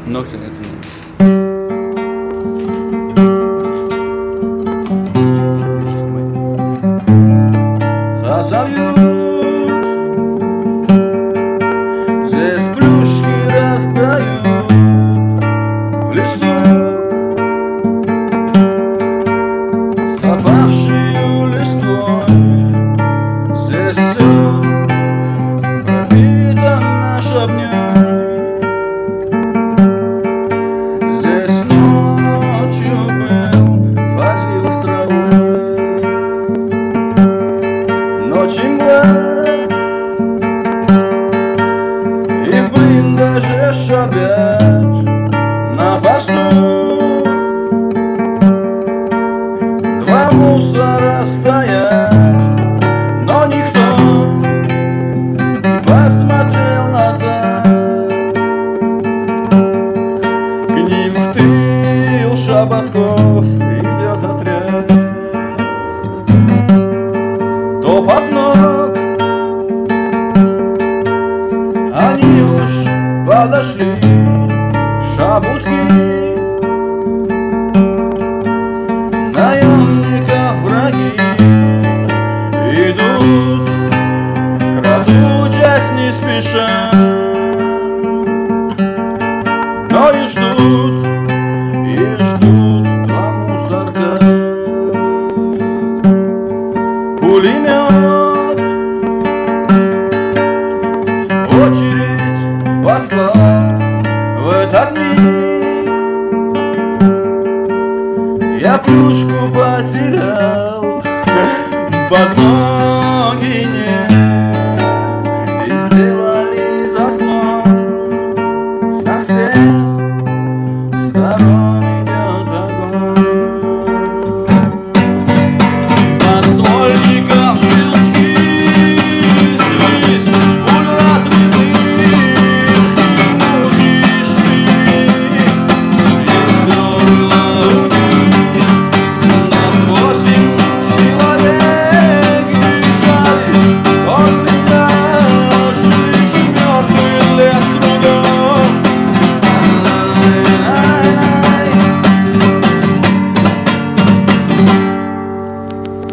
Ногти это не. Разовьют, здесь плюшки раздают в лесу, с опавшей листвой. Здесь все пропитано шабней. Здесь ночью был, возил с травой. Ночи мгла, и в блиндаже шабят на посту. Два мусора стоят, но никто не посмотрел назад. К ним в тыл шаботков идет отряд. Топот ног, они уж подошли, шабутки наемников враги идут, крадучась не спеша, но и ждут два мусорка. Пулемет очередь послал в этот миг. Я плюшку потерял, под ноги нет, и сделали заслон совсем.